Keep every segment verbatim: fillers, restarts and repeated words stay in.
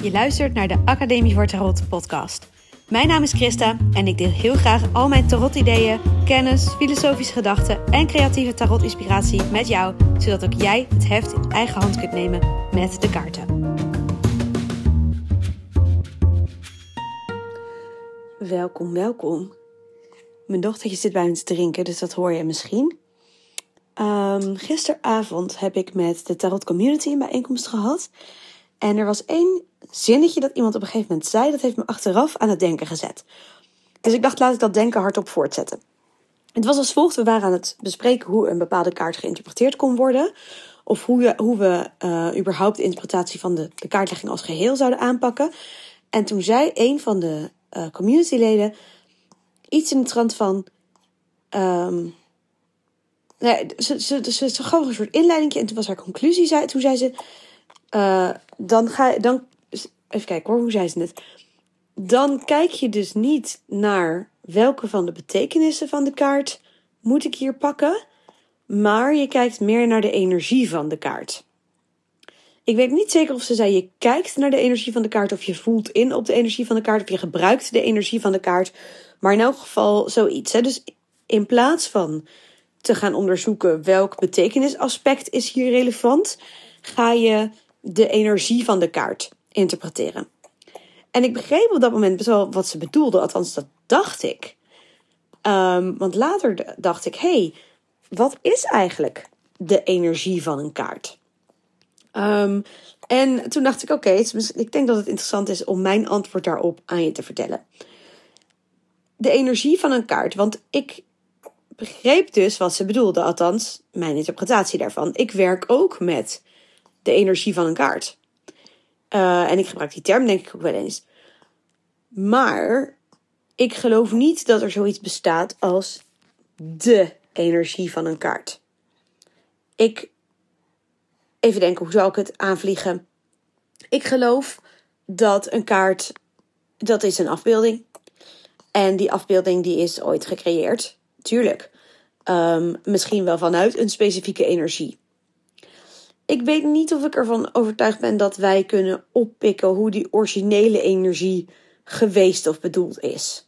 Je luistert naar de Academie voor Tarot podcast. Mijn naam is Christa en ik deel heel graag al mijn tarot-ideeën, kennis, filosofische gedachten en creatieve tarot-inspiratie met jou, zodat ook jij het heft in eigen hand kunt nemen met de kaarten. Welkom, welkom. Mijn dochtertje zit bij me te drinken, dus dat hoor je misschien. Um, gisteravond heb ik met de Tarot Community een bijeenkomst gehad. En er was één zinnetje dat iemand op een gegeven moment zei. Dat heeft me achteraf aan het denken gezet. Dus ik dacht, laat ik dat denken hardop voortzetten. Het was als volgt. We waren aan het bespreken hoe een bepaalde kaart geïnterpreteerd kon worden. Of hoe, je, hoe we uh, überhaupt de interpretatie van de, de kaartlegging als geheel zouden aanpakken. En toen zei een van de uh, communityleden iets in de trant van... Um, nee, ze, ze, ze, ze gaf een soort inleiding en toen was haar conclusie. Zei, toen zei ze... Uh, dan ga je... Dan, even kijken hoor, hoe zei ze het? Dan kijk je dus niet naar welke van de betekenissen van de kaart moet ik hier pakken. Maar je kijkt meer naar de energie van de kaart. Ik weet niet zeker of ze zei je kijkt naar de energie van de kaart. Of je voelt in op de energie van de kaart. Of je gebruikt de energie van de kaart. Maar in elk geval zoiets. Hè? Dus in plaats van te gaan onderzoeken welk betekenisaspect is hier relevant, ga je de energie van de kaart interpreteren. En ik begreep op dat moment best wel wat ze bedoelde. Althans, dat dacht ik. Um, want later dacht ik, hé, hey, wat is eigenlijk de energie van een kaart? Um, en toen dacht ik, oké, okay, ik denk dat het interessant is om mijn antwoord daarop aan je te vertellen. De energie van een kaart, want ik begreep dus wat ze bedoelde. Althans, mijn interpretatie daarvan. Ik werk ook met de energie van een kaart. Uh, en ik gebruik die term denk ik ook wel eens. Maar ik geloof niet dat er zoiets bestaat als de energie van een kaart. Ik, even denken, hoe zou ik het aanvliegen? Ik geloof dat een kaart, dat is een afbeelding. En die afbeelding die is ooit gecreëerd. Tuurlijk. Um, misschien wel vanuit een specifieke energie. Ik weet niet of ik ervan overtuigd ben dat wij kunnen oppikken hoe die originele energie geweest of bedoeld is.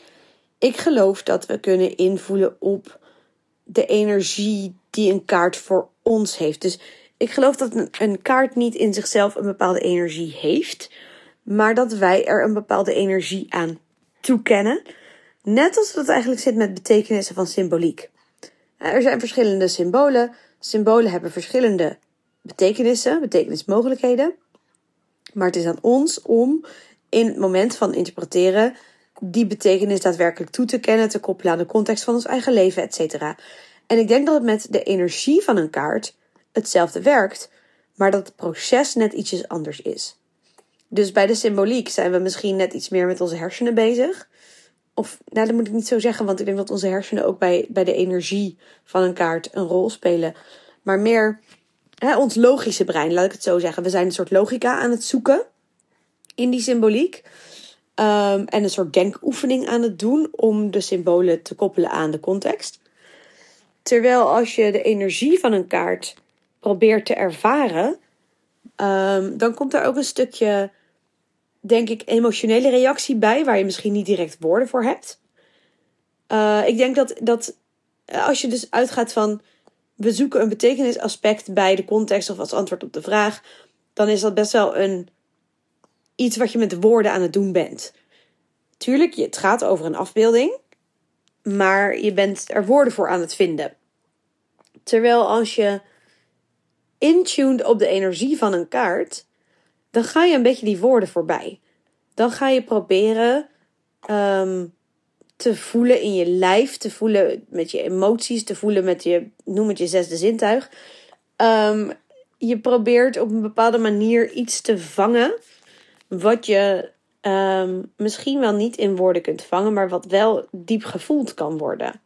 Ik geloof dat we kunnen invoelen op de energie die een kaart voor ons heeft. Dus ik geloof dat een, een kaart niet in zichzelf een bepaalde energie heeft, maar dat wij er een bepaalde energie aan toekennen. Net als dat eigenlijk zit met betekenissen van symboliek. Er zijn verschillende symbolen. Symbolen hebben verschillende betekenissen, betekenismogelijkheden. Maar het is aan ons om in het moment van interpreteren die betekenis daadwerkelijk toe te kennen, te koppelen aan de context van ons eigen leven, et cetera. En ik denk dat het met de energie van een kaart hetzelfde werkt, maar dat het proces net ietsjes anders is. Dus bij de symboliek zijn we misschien net iets meer met onze hersenen bezig. Of, nou dat moet ik niet zo zeggen, want ik denk dat onze hersenen ook bij, bij de energie van een kaart een rol spelen. Maar meer hè, ons logische brein, laat ik het zo zeggen. We zijn een soort logica aan het zoeken in die symboliek. Um, en een soort denkoefening aan het doen om de symbolen te koppelen aan de context. Terwijl als je de energie van een kaart probeert te ervaren, um, dan komt er ook een stukje, denk ik, emotionele reactie bij, waar je misschien niet direct woorden voor hebt. Uh, ik denk dat, dat als je dus uitgaat van, we zoeken een betekenisaspect bij de context of als antwoord op de vraag, dan is dat best wel een iets wat je met de woorden aan het doen bent. Tuurlijk, het gaat over een afbeelding, maar je bent er woorden voor aan het vinden. Terwijl als je intuned op de energie van een kaart, dan ga je een beetje die woorden voorbij. Dan ga je proberen um, te voelen in je lijf, te voelen met je emoties, te voelen met je, noem het je zesde zintuig. Um, je probeert op een bepaalde manier iets te vangen wat je um, misschien wel niet in woorden kunt vangen, maar wat wel diep gevoeld kan worden.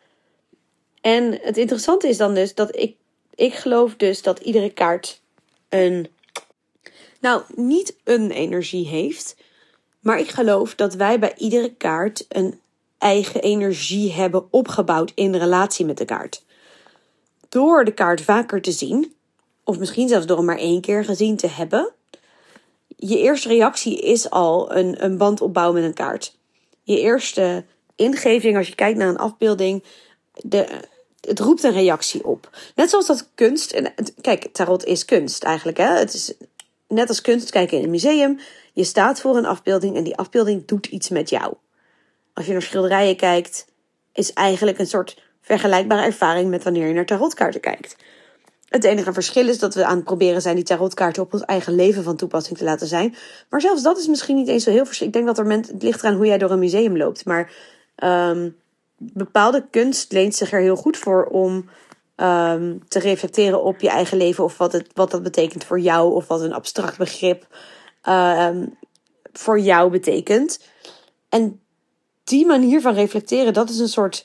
En het interessante is dan dus dat ik, ik geloof dus dat iedere kaart een, nou niet een energie heeft, maar ik geloof dat wij bij iedere kaart een eigen energie hebben opgebouwd in relatie met de kaart. Door de kaart vaker te zien, of misschien zelfs door hem maar één keer gezien te hebben, je eerste reactie is al een, een band opbouwen met een kaart. Je eerste ingeving, als je kijkt naar een afbeelding, de, het roept een reactie op. Net zoals dat kunst, en kijk, tarot is kunst eigenlijk. Hè? Het is net als kunst kijken in een museum. Je staat voor een afbeelding en die afbeelding doet iets met jou. Als je naar schilderijen kijkt, is eigenlijk een soort vergelijkbare ervaring met wanneer je naar tarotkaarten kijkt. Het enige verschil is dat we aan het proberen zijn die tarotkaarten op ons eigen leven van toepassing te laten zijn. Maar zelfs dat is misschien niet eens zo heel verschil. Ik denk dat er mensen, het ligt eraan hoe jij door een museum loopt. Maar um, bepaalde kunst leent zich er heel goed voor om um, te reflecteren op je eigen leven. Of wat, het, wat dat betekent voor jou. Of wat een abstract begrip um, voor jou betekent. En die manier van reflecteren, dat is een soort...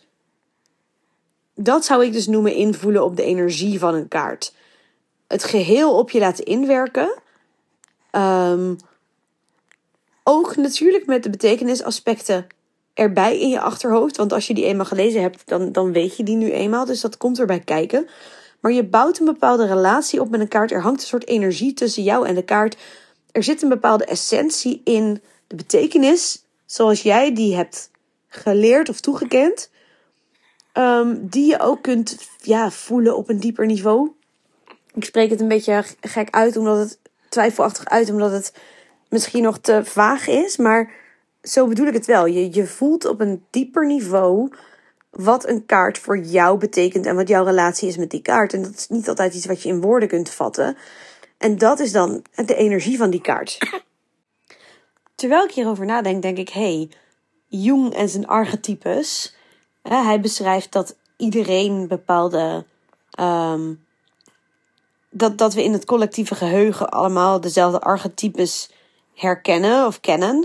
Dat zou ik dus noemen invoelen op de energie van een kaart. Het geheel op je laten inwerken. Um, ook natuurlijk met de betekenisaspecten erbij in je achterhoofd. Want als je die eenmaal gelezen hebt, dan, dan weet je die nu eenmaal. Dus dat komt erbij kijken. Maar je bouwt een bepaalde relatie op met een kaart. Er hangt een soort energie tussen jou en de kaart. Er zit een bepaalde essentie in de betekenis, zoals jij die hebt geleerd of toegekend. Um, die je ook kunt ja, voelen op een dieper niveau. Ik spreek het een beetje gek uit, omdat het twijfelachtig uit, omdat het misschien nog te vaag is. Maar zo bedoel ik het wel. Je, je voelt op een dieper niveau wat een kaart voor jou betekent en wat jouw relatie is met die kaart. En dat is niet altijd iets wat je in woorden kunt vatten. En dat is dan de energie van die kaart. Terwijl ik hierover nadenk, denk ik, hé, hey, Jung en zijn archetypes. Hè, hij beschrijft dat iedereen bepaalde... Um, dat, dat we in het collectieve geheugen allemaal dezelfde archetypes herkennen of kennen.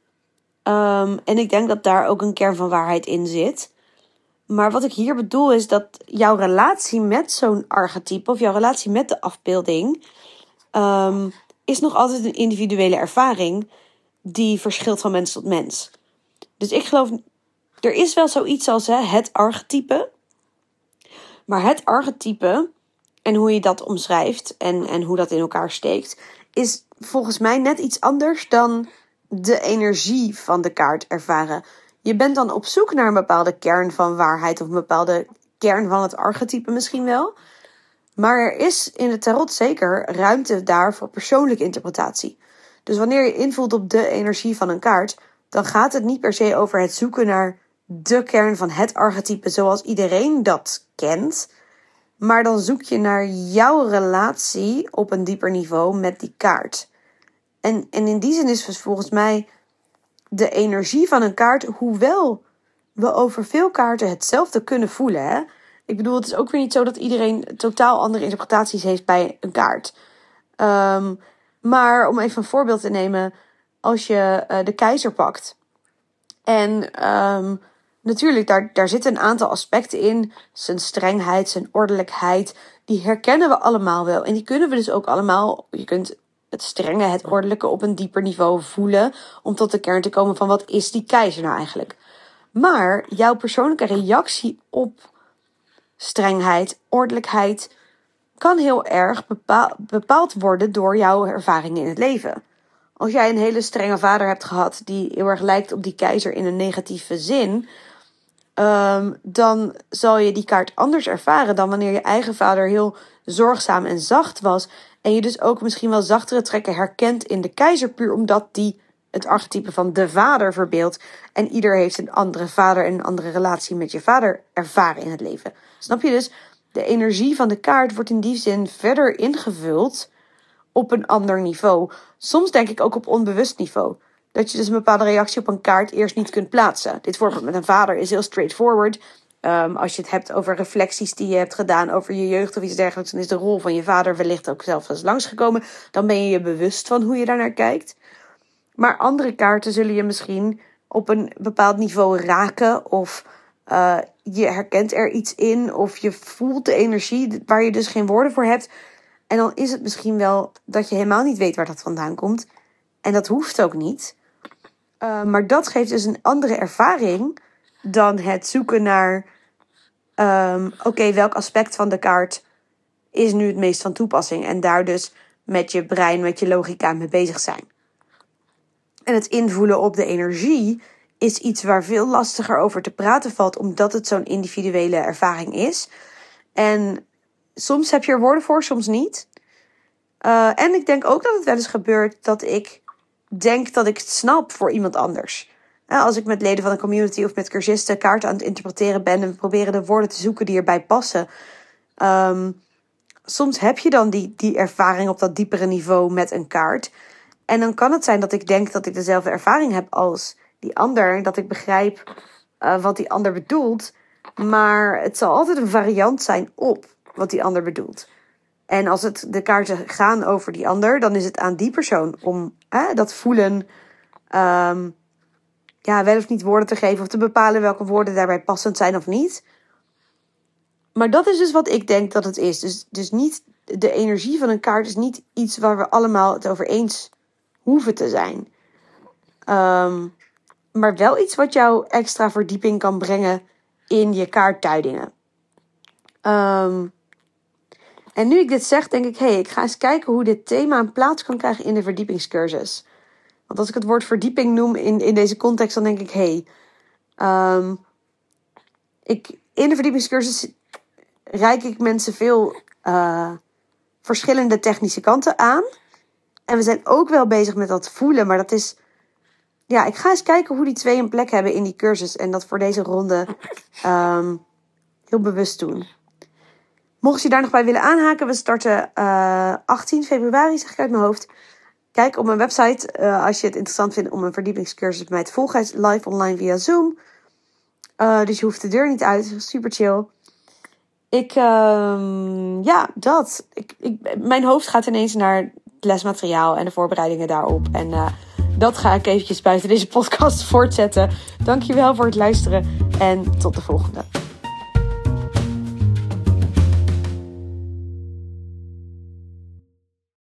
Um, en ik denk dat daar ook een kern van waarheid in zit. Maar wat ik hier bedoel is dat jouw relatie met zo'n archetype of jouw relatie met de afbeelding um, is nog altijd een individuele ervaring die verschilt van mens tot mens. Dus ik geloof, er is wel zoiets als hè, het archetype. Maar het archetype en hoe je dat omschrijft en, en hoe dat in elkaar steekt, is volgens mij net iets anders dan de energie van de kaart ervaren. Je bent dan op zoek naar een bepaalde kern van waarheid of een bepaalde kern van het archetype misschien wel. Maar er is in de tarot zeker ruimte daar voor persoonlijke interpretatie. Dus wanneer je invoelt op de energie van een kaart, dan gaat het niet per se over het zoeken naar de kern van het archetype zoals iedereen dat kent. Maar dan zoek je naar jouw relatie op een dieper niveau met die kaart. En, en in die zin is dus volgens mij de energie van een kaart, hoewel we over veel kaarten hetzelfde kunnen voelen. Hè? Ik bedoel, het is ook weer niet zo dat iedereen totaal andere interpretaties heeft bij een kaart. Um, maar om even een voorbeeld te nemen, als je uh, de keizer pakt. En um, natuurlijk, daar, daar zitten een aantal aspecten in. Zijn strengheid, zijn ordelijkheid. Die herkennen we allemaal wel. En die kunnen we dus ook allemaal. Je kunt het strenge, het ordelijke op een dieper niveau voelen. Om tot de kern te komen van wat is die keizer nou eigenlijk. Maar jouw persoonlijke reactie op strengheid, ordelijkheid kan heel erg bepaald, bepaald worden door jouw ervaringen in het leven. Als jij een hele strenge vader hebt gehad die heel erg lijkt op die keizer in een negatieve zin, um, dan zal je die kaart anders ervaren dan wanneer je eigen vader heel zorgzaam en zacht was. En je dus ook misschien wel zachtere trekken herkent in de keizer, puur omdat die het archetype van de vader verbeeldt. En ieder heeft een andere vader en een andere relatie met je vader ervaren in het leven. Snap je dus? De energie van de kaart wordt in die zin verder ingevuld op een ander niveau. Soms denk ik ook op onbewust niveau. Dat je dus een bepaalde reactie op een kaart eerst niet kunt plaatsen. Dit voorbeeld met een vader is heel straightforward. Um, als je het hebt over reflecties die je hebt gedaan over je jeugd of iets dergelijks, dan is de rol van je vader wellicht ook zelf eens langsgekomen. Dan ben je je bewust van hoe je daar naar kijkt. Maar andere kaarten zullen je misschien op een bepaald niveau raken. Of uh, je herkent er iets in. Of je voelt de energie waar je dus geen woorden voor hebt. En dan is het misschien wel dat je helemaal niet weet waar dat vandaan komt. En dat hoeft ook niet. Uh, maar dat geeft dus een andere ervaring dan het zoeken naar Um, Oké, okay, welk aspect van de kaart is nu het meest van toepassing? En daar dus met je brein, met je logica mee bezig zijn. En het invoelen op de energie is iets waar veel lastiger over te praten valt, omdat het zo'n individuele ervaring is. En soms heb je er woorden voor, soms niet. Uh, en ik denk ook dat het wel eens gebeurt dat ik denk dat ik het snap voor iemand anders. Uh, als ik met leden van een community of met cursisten kaarten aan het interpreteren ben en we proberen de woorden te zoeken die erbij passen. Um, soms heb je dan die, die ervaring op dat diepere niveau met een kaart. En dan kan het zijn dat ik denk dat ik dezelfde ervaring heb als die ander. Dat ik begrijp uh, wat die ander bedoelt. Maar het zal altijd een variant zijn op wat die ander bedoelt. En als het de kaarten gaan over die ander, dan is het aan die persoon om hè, dat voelen, um, ja, wel of niet woorden te geven of te bepalen welke woorden daarbij passend zijn of niet. Maar dat is dus wat ik denk dat het is. Dus, dus niet de energie van een kaart is niet iets waar we allemaal het over eens hoeven te zijn. Um, maar wel iets wat jou extra verdieping kan brengen in je kaartduidingen. Um, en nu ik dit zeg, denk ik, hé, hey, ik ga eens kijken hoe dit thema een plaats kan krijgen in de verdiepingscursus. Want als ik het woord verdieping noem in, in deze context, dan denk ik, hé, hey, um, ik, in de verdiepingscursus reik ik mensen veel uh, verschillende technische kanten aan. En we zijn ook wel bezig met dat voelen, maar dat is... Ja, ik ga eens kijken hoe die twee een plek hebben in die cursus. En dat voor deze ronde um, heel bewust doen. Mocht je daar nog bij willen aanhaken, we starten uh, achttien februari, zeg ik uit mijn hoofd. Kijk op mijn website uh, als je het interessant vindt om een verdiepingscursus met mij te volgen. Live online via Zoom. Uh, dus je hoeft de deur niet uit. Super chill. Ik, uh, ja, dat. Ik, ik, mijn hoofd gaat ineens naar het lesmateriaal en de voorbereidingen daarop. En uh, dat ga ik eventjes buiten deze podcast voortzetten. Dankjewel voor het luisteren en tot de volgende.